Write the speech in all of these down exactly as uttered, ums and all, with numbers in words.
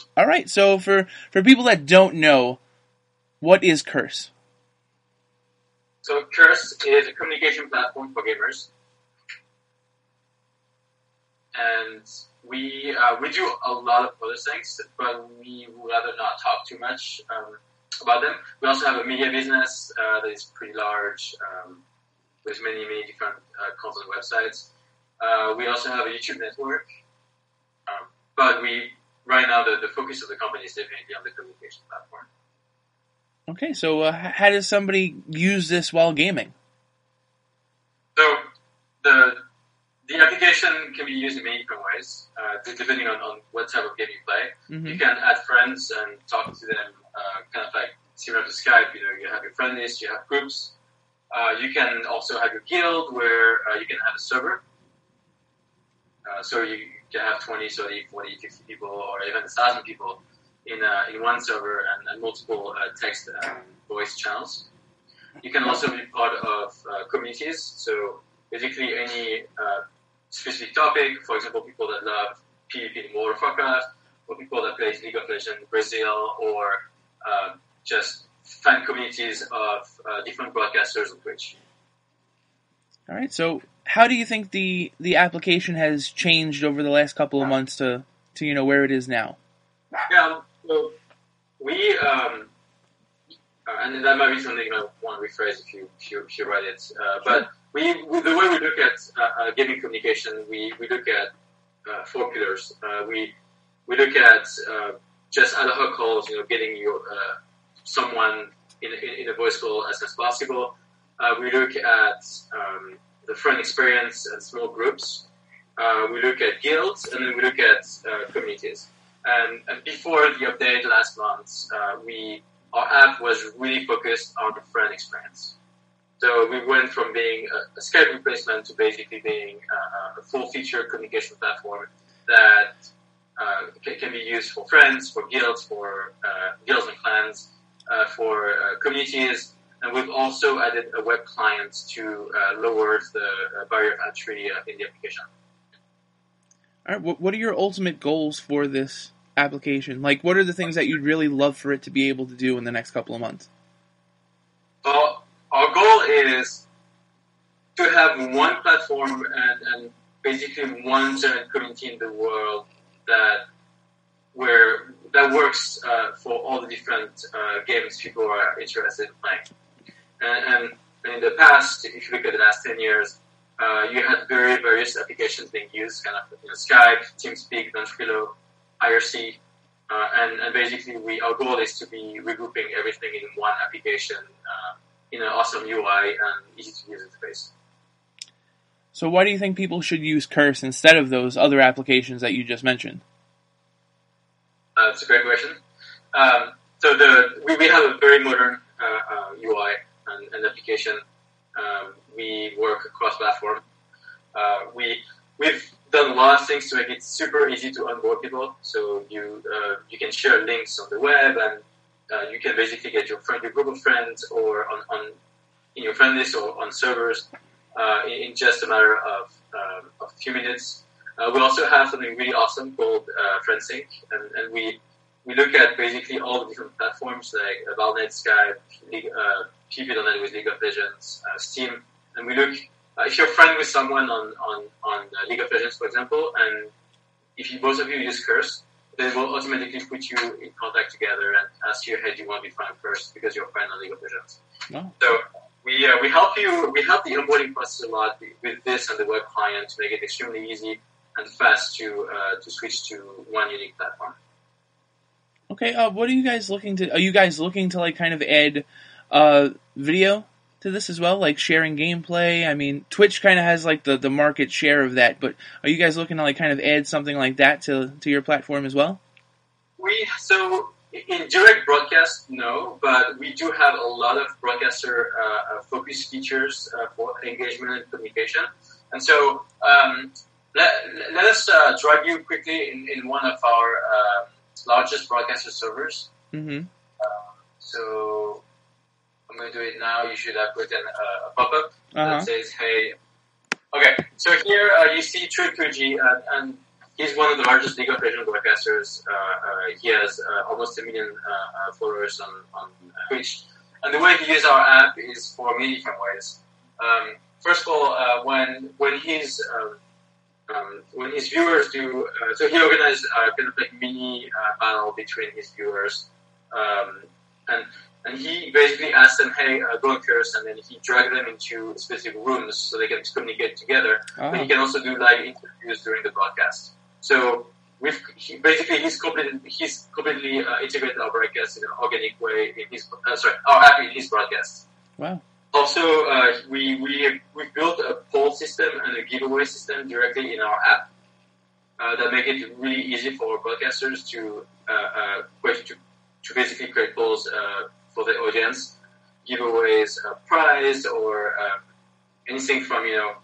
All right. So for, for people that don't know, what is Curse? So Curse is a communication platform for gamers, and we uh, we do a lot of other things, but we would rather not talk too much um, about them. We also have a media business uh, that is pretty large, um, with many many different uh, content websites. Uh, we also have a YouTube network, um, but we right now the, the focus of the company is definitely on the communication platform. Okay, so uh, how does somebody use this while gaming? So the the application can be used in many different ways, uh, depending on, on what type of game you play. Mm-hmm. You can add friends and talk to them, uh, kind of like similar to Skype. You know, you have your friend list, you have groups. Uh, you can also have your guild where uh, you can have a server. Uh, so you can have twenty, thirty, forty, fifty people, or even one thousand people in uh, in one server and, and multiple uh, text and voice channels. You can also be part of uh, communities. So basically any uh, specific topic, for example, people that love PvP in World of Warcraft, or people that play League of Legends Brazil, or uh, just fan communities of uh, different broadcasters on Twitch. All right, so how do you think the, the application has changed over the last couple of months to, to you know, where it is now? Yeah, well, we, um, uh, and that might be something I want to rephrase if you, if you, if you write it, uh, but we, we, the way we look at uh, uh, gaming communication, we, we look at uh, four pillars. Uh, we, we look at uh, just ad hoc calls, you know, getting your, uh, someone in, in, in a voice call as soon as possible. Uh, we look at um, the friend experience and small groups. Uh, we look at guilds, and then we look at uh, communities. And, and before the update last month, uh, we our app was really focused on the friend experience. So we went from being a, a Skype replacement to basically being uh, a full-feature communication platform that uh, can, can be used for friends, for guilds, for uh, guilds and clans, uh, for uh, communities. And we've also added a web client to uh, lower the uh, barrier of entry uh, in the application. All right, what are your ultimate goals for this application? Like, what are the things that you'd really love for it to be able to do in the next couple of months? Well, our goal is to have one platform and, and basically one certain community in the world that where that works uh, for all the different uh, games people are interested in playing. And, and in the past, if you look at the last ten years, uh, you had very various applications being used, kind of you know, Skype, TeamSpeak, Ventrilo, I R C, uh, and, and basically we our goal is to be regrouping everything in one application uh, in an awesome U I and easy to use interface. So why do you think people should use Curse instead of those other applications that you just mentioned? Uh, that's a great question. Um, so the we, we have a very modern uh, uh, U I and, and application. Um, we work across platform. Uh, we we've done a lot of things to make it super easy to onboard people. So you uh, you can share links on the web, and uh, you can basically get your friend, your group of friends, or on, on in your friend list or on servers uh, in, in just a matter of um, of a few minutes. Uh, we also have something really awesome called uh, FriendSync, and, and we we look at basically all the different platforms like uh, Valnet, Skype, League, uh, P V dot net with League of Legends, uh, Steam, and we look. Uh, if you're friend with someone on on on uh, League of Legends, for example, and if you both of you use Curse, they will automatically put you in contact together and ask you, "Hey, do you want to be friend first?" Because you're a friend on League of Legends. Oh. So we uh, we help you. We help the onboarding process a lot with this and the web client to make it extremely easy and fast to uh, to switch to one unique platform. Okay, uh, what are you guys looking to? Are you guys looking to like kind of add uh, video to this as well, like sharing gameplay? I mean, Twitch kind of has like the, the market share of that, but are you guys looking to like kind of add something like that to to your platform as well? We so in direct broadcast, no, but we do have a lot of broadcaster uh, focus features uh, for engagement and communication, and so. Um, Let, let us uh, drive you quickly in, in one of our uh, largest broadcaster servers. Mm-hmm. Uh, so I'm going to do it now. You should have gotten a, a pop-up uh-huh. that says, hey. Okay, so here uh, you see True two G, and, and he's one of the largest League of Legends broadcasters. Uh, uh, he has uh, almost a million uh, uh, followers on, on Twitch. And the way he uses our app is for many different ways. Um, first of all, uh, when when he's um, um, when his viewers do, uh, so he organizes uh, kind of like mini uh, panel between his viewers, um, and and he basically asks them, "Hey, uh, go and curse," and then he drags them into specific rooms so they can communicate together. Oh. But he can also do live interviews during the broadcast. So we've he, basically he's completely he's completely uh, integrated our broadcast in an organic way in his uh, sorry our app in his broadcast. Wow. Also, uh, we we we built a poll system and a giveaway system directly in our app uh, that make it really easy for broadcasters to uh, uh, to to basically create polls uh, for the audience, giveaways, a prize, or uh, anything from you know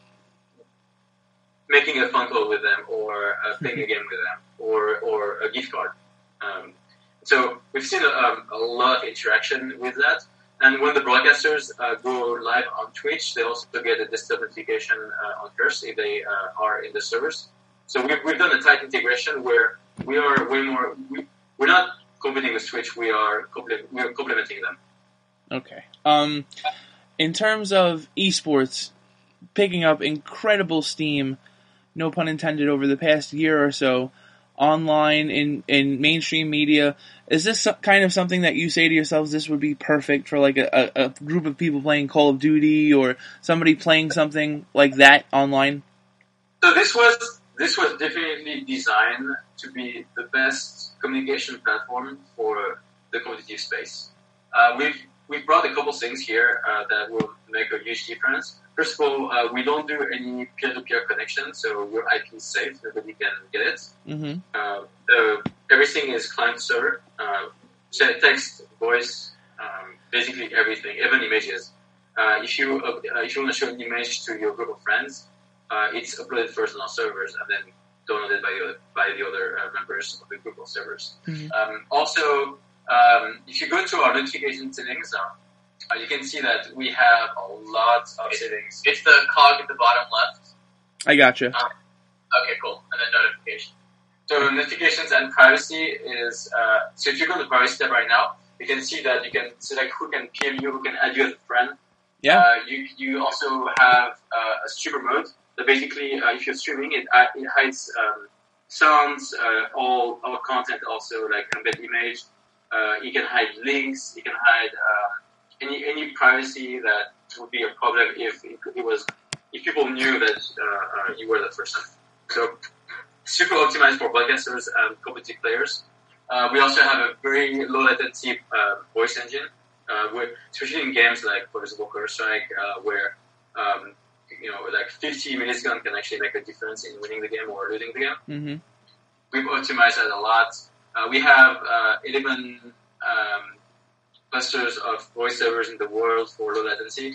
making a phone call with them, or uh, playing a game with them, or or a gift card. Um, so we've seen a, um, a lot of interaction with that. And when the broadcasters uh, go live on Twitch, they also get a desktop notification uh, on Curse if they uh, are in the servers. So we've, we've done a tight integration where we are way more. We, we're not competing with Twitch. We are compl- we are complementing them. Okay. Um, in terms of esports, picking up incredible steam, no pun intended, over the past year or so, online in, in mainstream media. Is this kind of something that you say to yourselves, this would be perfect for like a, a, a group of people playing Call of Duty or somebody playing something like that online? So this was this was definitely designed to be the best communication platform for the competitive space. Uh, we've we've brought a couple things here uh, that will make a huge difference. First of all, uh, we don't do any peer-to-peer connection, so your I P is safe. Nobody can get it. Mm-hmm. Uh, the, everything is client-server. Uh, text, voice, um, basically everything, even images. Uh, if you uh, if you want to show an image to your group of friends, uh, it's uploaded first on our servers and then downloaded by the, by the other uh, members of the group of servers. Mm-hmm. Um, also, um, if you go to our notification settings, uh, Uh, you can see that we have a lot of settings. It's the cog at the bottom left. I gotcha. Um, okay, cool. And then notification. So notifications and privacy is, uh, so if you go to the privacy tab right now, you can see that you can select who can P M you, who can add you as a friend. Yeah. Uh, you you also have uh, a streamer mode. So basically, uh, if you're streaming, it, uh, it hides um, sounds, uh, all, all content also, like embed image. Uh, you can hide links. You can hide... Uh, Any any privacy that would be a problem if it was if people knew that uh, uh, you were that person. So super optimized for broadcasters and competitive players. Uh, we also have a very low latency uh, voice engine, uh, where, especially in games like, for example, Counter-Strike, uh, where um, you know like fifty millisecond can actually make a difference in winning the game or losing the game. Mm-hmm. We've optimized that a lot. Uh, we have uh, eleven. Um, clusters of voice servers in the world for low latency.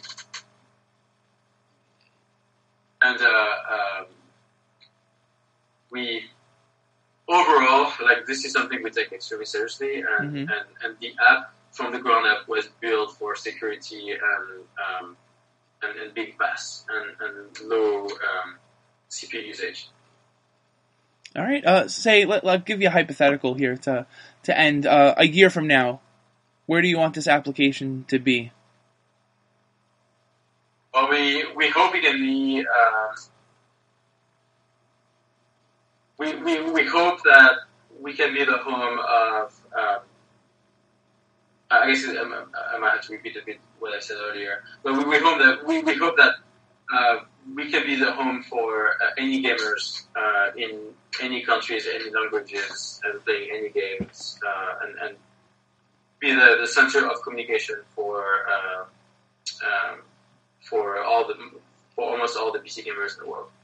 And uh, um, we, overall, like this is something we take extremely seriously, and, mm-hmm. and, and the app from the ground up was built for security and um, and, and big pass and, and low um, C P U usage. All right. Uh, say, let, I'll give you a hypothetical here to to end. Uh, a year from now, where do you want this application to be? Well, we, we hope it can be, uh, we, we, we hope that we can be the home of, um, I guess I, I might have to repeat a bit what I said earlier, but we, we hope that, we, we hope that, uh, we can be the home for uh, any gamers, uh, in any countries, any languages, and playing any games, uh, and, and be the, the center of communication for uh, um, for all the for almost all the P C gamers in the world.